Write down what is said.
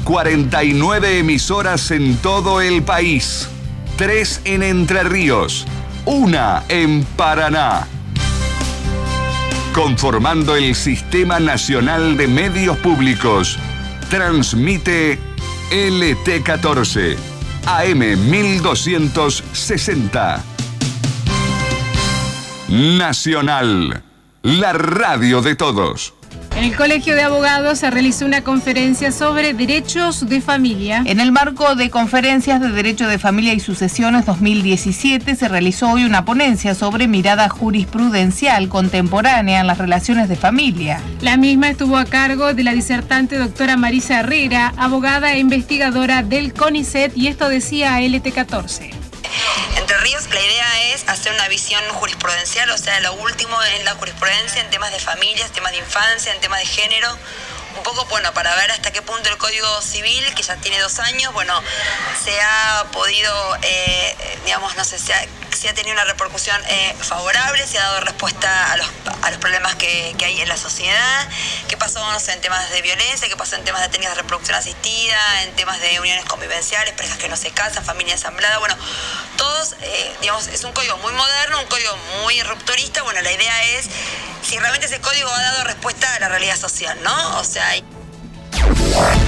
49 emisoras en todo el país, 3 en Entre Ríos, 1 en Paraná. Conformando el Sistema Nacional de Medios Públicos, transmite LT14, AM 1260. Nacional, la radio de todos. En el Colegio de Abogados se realizó una conferencia sobre derechos de familia. En el marco de Conferencias de Derecho de Familia y Sucesiones 2017 se realizó hoy una ponencia sobre mirada jurisprudencial contemporánea en las relaciones de familia. La misma estuvo a cargo de la disertante doctora Marisa Herrera, abogada e investigadora del CONICET, y esto decía LT14. Entre Ríos, la idea es hacer una visión jurisprudencial, o sea, lo último en la jurisprudencia en temas de familias, temas de infancia, en temas de género. Un poco, bueno, para ver hasta qué punto el Código Civil, que ya tiene 2 años, bueno, se ha podido, digamos, no sé, si ha tenido una repercusión favorable, se ha dado respuesta a los problemas que hay en la sociedad, qué pasó, no sé, en temas de violencia, qué pasó en temas de técnicas de reproducción asistida, en temas de uniones convivenciales, parejas que no se casan, familia ensamblada, bueno, todos, digamos, es un código muy moderno, un código muy rupturista. Bueno, la idea es si realmente ese código ha dado respuesta a la realidad social, ¿no? O sea,